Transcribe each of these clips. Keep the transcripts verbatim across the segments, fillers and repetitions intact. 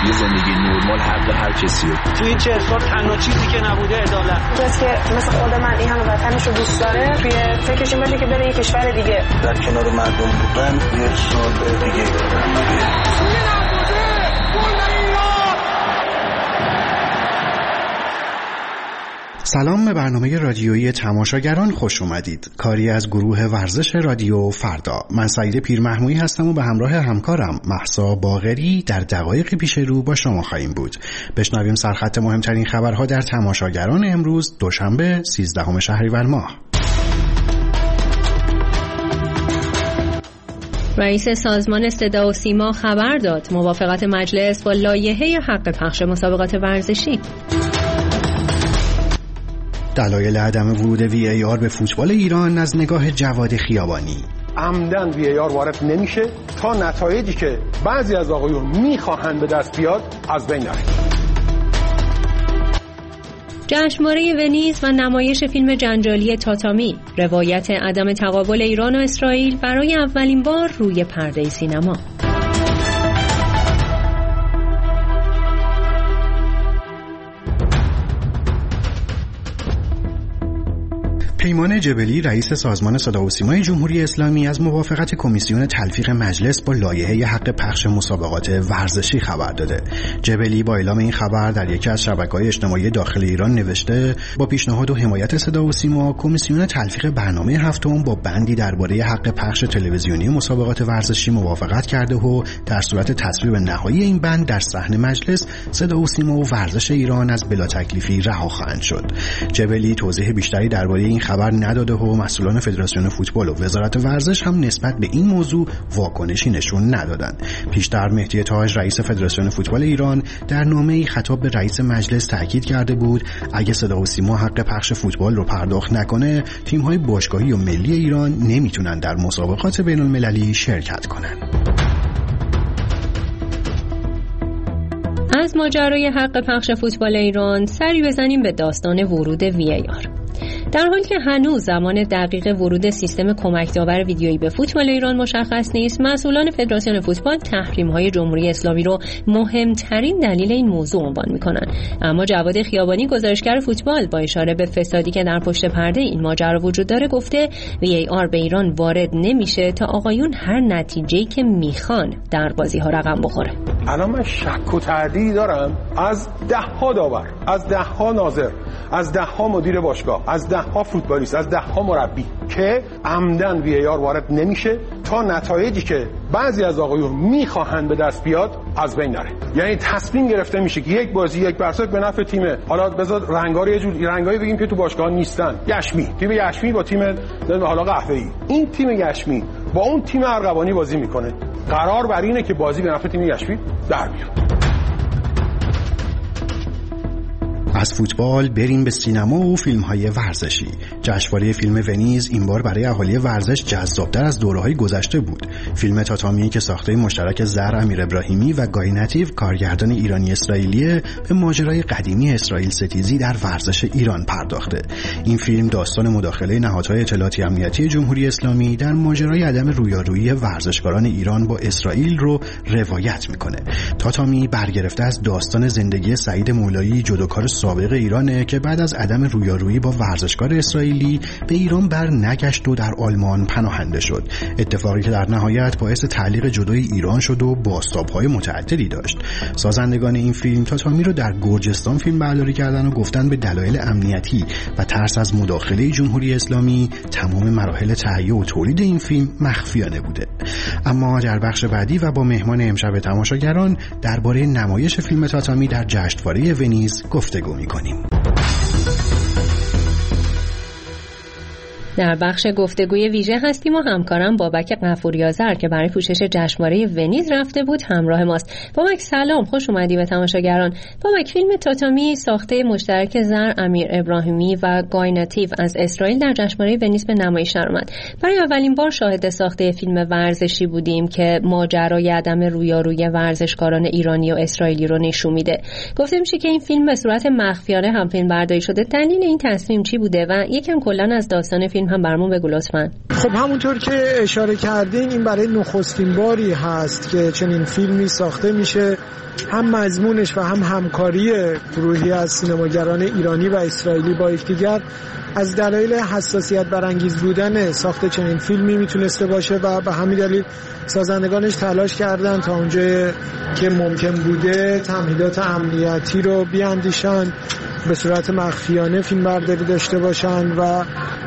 یه زندگی نرمال حق هر کسی رو. توی این چهل سال تنها چیزی که نبوده عدالت. کسی که مثل خود من این همه وطنش رو دوست داره توی فکرش این باشه که بره یه کشور دیگه در کنار مردم بودن یه سال دیگه سلام به برنامه رادیویی تماشاگران خوش اومدید. کاری از گروه ورزش رادیو فردا. من سعید پیرمحمودی هستم و به همراه همکارم مهسا باقری در دقایقی پیش رو با شما خواهیم بود. بشنویم سرخط مهمترین خبرها در تماشاگران امروز دوشنبه سیزدهم شهریور ماه. رئیس سازمان صدا و سیما خبر داد موافقت مجلس با لایحه حق پخش مسابقات ورزشی. دلایل عدم ورود وی ای آر به فوتبال ایران از نگاه جواد خیابانی. عمدن وی ای آر وارد نمیشه تا نتایجی که بعضی از آقایون میخواهند به دست بیاد از بین نره. جشنواره ونیز و نمایش فیلم جنجالی تاتامی، روایت عدم تقابل ایران و اسرائیل برای اولین بار روی پرده سینما. پیمان جبلی رئیس سازمان صدا و سیمای جمهوری اسلامی از موافقت کمیسیون تلفیق مجلس با لایحه حق پخش مسابقات ورزشی خبر داده. جبلی با اعلام این خبر در یکی از شبکه‌های اجتماعی داخل ایران نوشته با پیشنهاد و حمایت صدا و سیما کمیسیون تلفیق برنامه هفتم با بندی درباره حق پخش تلویزیونی مسابقات ورزشی موافقت کرده و در صورت تصویب نهایی این بند در صحن مجلس صدا و سیما و ورزش ایران از بلا تکلیفی رها خواهند شد. جبلی توضیح بیشتری درباره این خبر نداده و مسئولان فدراسیون فوتبال و وزارت ورزش هم نسبت به این موضوع واکنشی نشون ندادند. پیشتر مهدی تاج رئیس فدراسیون فوتبال ایران در نامه‌ای خطاب به رئیس مجلس تاکید کرده بود اگه صدا و سیما حق پخش فوتبال رو پرداخت نکنه تیم‌های باشگاهی و ملی ایران نمیتونن در مسابقات بین‌المللی شرکت کنن. از ماجرای حق پخش فوتبال ایران سری بزنیم به داستان ورود وی ای آر. در حالی که هنوز زمان دقیق ورود سیستم کمک داور ویدیویی به فوتبال ایران مشخص نیست، مسئولان فدراسیون فوتبال تحریم‌های جمهوری اسلامی رو مهمترین دلیل این موضوع عنوان می‌کنند. اما جواد خیابانی گزارشگر فوتبال با اشاره به فسادی که در پشت پرده این ماجرا وجود داره گفته وی ای آر به ایران وارد نمیشه تا آقایون هر نتیجه‌ای که میخوان در بازی‌ها رقم بخوره. الان من شک و تردیدی دارم از ده‌ها داور، از ده‌ها ناظر، از ده‌ها مدیر باشگاه، از ده‌ها فوتبالیست، از ده‌ها مربی که عمدن وی ای آر وارد نمیشه تا نتایجی که بعضی از آقایون میخواهند به دست بیاد از بین نره. یعنی تصمیم گرفته میشه که یک بازی یک برسک به نفع تیم، حالا بذار رنگا رو یه جور رنگایی بگیم که تو باشگاه نیستن، یشمی، تیم یشمی با تیم حالا قهوه‌ای، این تیم یشمی با اون تیم ارغوانی بازی میکنه، قرار بر اینه که بازی به نفع تیم یشمی در بیاد. از فوتبال بریم به سینما و فیلم‌های ورزشی. جشنواره فیلم ونیز این بار برای اهالی ورزش جذاب‌تر از دوره‌های گذشته بود. فیلم تاتامی که ساخته مشترک زر امیر ابراهیمی و گای نتیو کارگردان ایرانی اسرائیلی به ماجرای قدیمی اسرائیل ستیزی در ورزش ایران پرداخته. این فیلم داستان مداخله نهادهای اطلاعاتی امنیتی جمهوری اسلامی در ماجرای عدم رویارویی ورزشکاران ایران با اسرائیل رو روایت می‌کنه. تاتامی برگرفته از داستان زندگی سعید مولایی جودوکار سابق ایرانه که بعد از عدم رویارویی با ورزشکار اسرائیلی به ایران بر نگشت و در آلمان پناهنده شد. اتفاقی که در نهایت باعث تعلیق جدای ایران شد و بازتاب‌های متعددی داشت. سازندگان این فیلم تاتامی رو در گرجستان فیلم برداری کردن و گفتن به دلایل امنیتی و ترس از مداخله جمهوری اسلامی تمام مراحل تهیه و تولید این فیلم مخفیانه بوده. اما در بخش بعدی و با مهمان امشب تماشاگران درباره نمایش فیلم تاتامی در جشنواره ونیز گفتگو می‌کنیم. در بخش گفتگوی ویژه هستیم و همکارم بابک غفوری‌آذر که برای پوشش جشنواره ونیز رفته بود همراه ماست. بابک سلام، خوش اومدی به تماشاگران. بابک، فیلم تاتامی ساخته مشترک زر امیر ابراهیمی و گای نتیو از اسرائیل در جشنواره ونیز به نمایش درآمد. برای اولین بار شاهد ساخته فیلم ورزشی بودیم که ماجرای عدم رویارویی ورزشکاران ایرانی و اسرائیلی رو نشون میده. گفته میشه که این فیلم به صورت مخفیانه هم فیلم برداری شده. دلیل این تصمیم چی بوده و یکم کلاً از داستان فیلم فیلم هم برامون بگو لطفاً. خب همونطور که اشاره کردین این برای نخستین باری هست که چنین فیلمی ساخته میشه، هم مضمونش و هم همکاری گروهی از سینماگران ایرانی و اسرائیلی با یکدیگر از دلایل حساسیت برانگیز بودن ساخت چنین فیلمی میتونسته باشه و به همین دلیل سازندگانش تلاش کردن تا اونجا که ممکن بوده تمهیدات امنیتی رو بیاندیشن، به صورت مخفیانه فیلم برداری داشته باشن و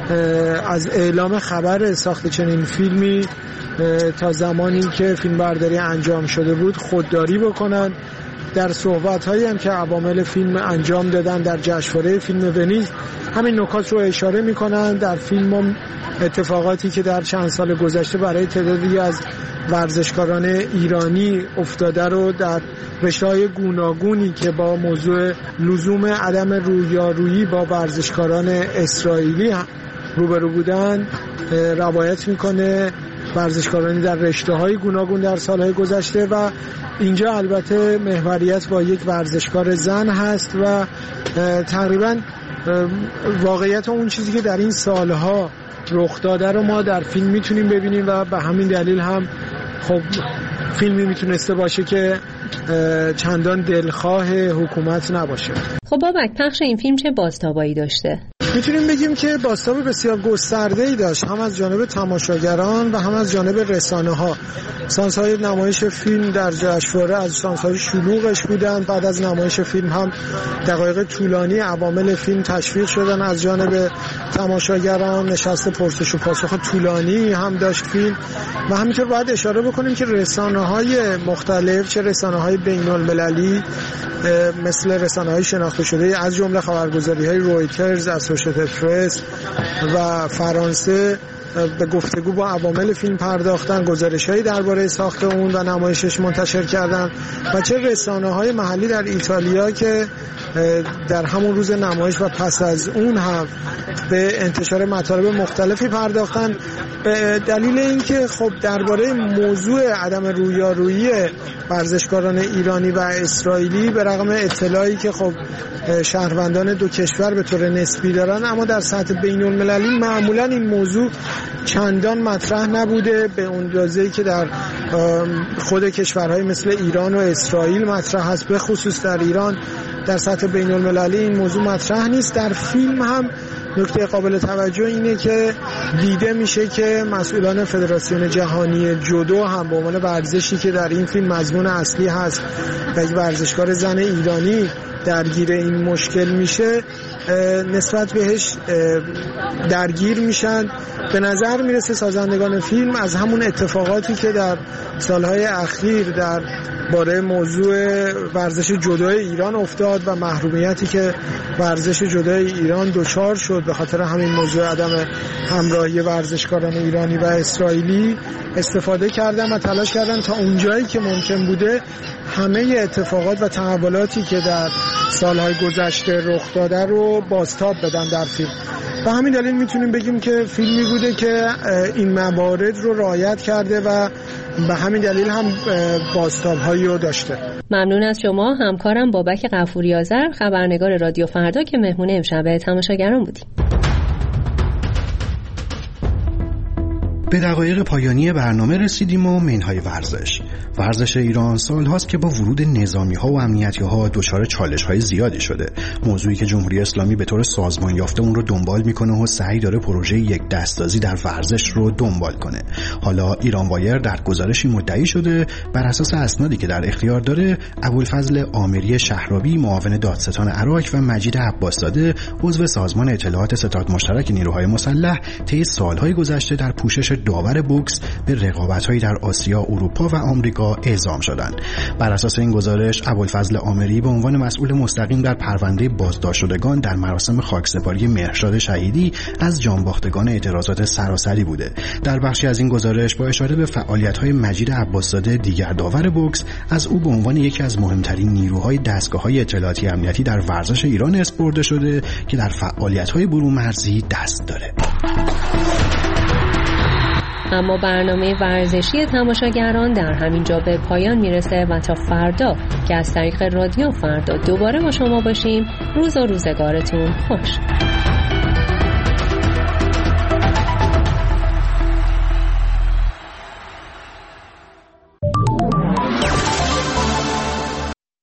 از اعلام خبر ساخت چنین فیلمی تا زمانی که فیلم برداری انجام شده بود خودداری بکنن. در صحبت‌هایی هم که عوامل فیلم انجام دادن در جشنواره فیلم ونیز همین نکات رو اشاره می‌کنن. در فیلم هم اتفاقاتی که در چند سال گذشته برای تعدادی از ورزشکاران ایرانی افتاده رو در رشته‌های گوناگونی که با موضوع لزوم عدم رویارویی با ورزشکاران اسرائیلی روبرو بودن روایت میکنه، ورزشکارانی در رشته‌های گوناگون در سالهای گذشته و اینجا البته محوریت با یک ورزشکار زن هست و تقریبا واقعیت اون چیزی که در این سالها رخ داده رو ما در فیلم میتونیم ببینیم و به همین دلیل هم خب فیلمی میتونسته باشه که چندان دلخواه حکومت نباشه. خب بابک، پخش این فیلم چه بازتابایی داشته؟ میتونیم بگیم که بازتاب بسیار گسترده‌ای داشت، هم از جانب تماشاگران و هم از جانب رسانه‌ها. سانس‌های نمایش فیلم در جشنواره از سانس‌های شلوغش بودن. بعد از نمایش فیلم هم دقایق طولانی عوامل فیلم تشویق شدن از جانب تماشاگران. نشست پرسش و پاسخ طولانی هم داشت فیلم و همینطور باید اشاره بکنیم که رسانه‌های مختلف، چه رسانه‌های بین‌المللی مثل رسانه‌های شناخته شده از جمله خبرگزاری‌های رویترز، اسوشییتد پرس و فرانسه، به گفتگو با عوامل فیلم پرداختن، گزارش‌هایی درباره ساخت اون و نمایشش منتشر کردن و چه رسانه‌های محلی در ایتالیا که در همون روز نمایش و پس از اون هم به انتشار مطالب مختلفی پرداختن، به دلیل اینکه خب درباره موضوع عدم رویارویی ورزشکاران ایرانی و اسرائیلی به رغم اطلاعی که خب شهروندان دو کشور به طور نسبی دارن، اما در سطح بین‌المللی معمولا این موضوع چندان مطرح نبوده به اون اندازه‌ای که در خود کشورهای مثل ایران و اسرائیل مطرح هست. به خصوص در ایران در سطح بین‌المللی این موضوع مطرح نیست. در فیلم هم نکته قابل توجه اینه که دیده میشه که مسئولان فدراسیون جهانی جودو هم به عنوان ورزشی که در این فیلم مضمون اصلی هست و یک ورزشکار زن ایرانی درگیر این مشکل میشه نسبت بهش درگیر میشن. به نظر میرسه سازندگان فیلم از همون اتفاقاتی که در سالهای اخیر در باره موضوع ورزش جودوی ایران افتاد و محرومیتی که ورزش جودوی ایران دچار شد به خاطر همین موضوع عدم همراهی ورزشکاران ایرانی و اسرائیلی استفاده کردن و تلاش کردن تا اونجایی که ممکن بوده همه اتفاقات و تحولاتی که در سالهای گذشته رخ داده رو بازتاب بدن در فیلم. به همین دلیل میتونیم بگیم که فیلمی بوده که این موارد رو رعایت کرده و به همین دلیل هم بازتاب‌هایی رو داشته. ممنون از شما همکارم بابک غفوری آذر، خبرنگار رادیو فردا که مهمون امشب تماشاگران بودیم. به دقایق پایانی برنامه رسیدیم و منهای ورزش. ورزش ایران سال هاست که با ورود نظامی ها و امنیتی ها دچار چالش های زیادی شده. موضوعی که جمهوری اسلامی به طور سازمان یافته اون رو دنبال میکنه و سعی داره پروژه یک دستازی در ورزش رو دنبال کنه. حالا ایران وایر در گزارشی مدعی شده بر اساس اسنادی که در اختیار داره ابوالفضل آمری شهرابی معاون دادستان عراق و مجید عباسزاده عضو سازمان اطلاعات ستاد مشترک نیروهای مسلح طی سالهای گذشته در پوشش داور بوکس به رقابت‌هایی در آسیا، اروپا و آمریکا اعزام شدند. بر اساس این گزارش ابوالفضل آمری به عنوان مسئول مستقیم در پرونده بازداشت شدگان در مراسم خاکسپاری مهرشاد شهیدی از جانباختگان اعتراضات سراسری بوده. در بخشی از این گزارش با اشاره به فعالیت‌های مجید عباسزاده دیگر داور بوکس از او به عنوان یکی از مهمترین نیروهای دستگاه‌های اطلاعاتی امنیتی در ورزش ایران اسپرده شده که در فعالیت‌های برون‌مرزی دست داره. اما برنامه ورزشی تماشاگران در همین جا به پایان میرسه و تا فردا که از طریق رادیو فردا دوباره با شما باشیم، روز و روزگارتون خوش.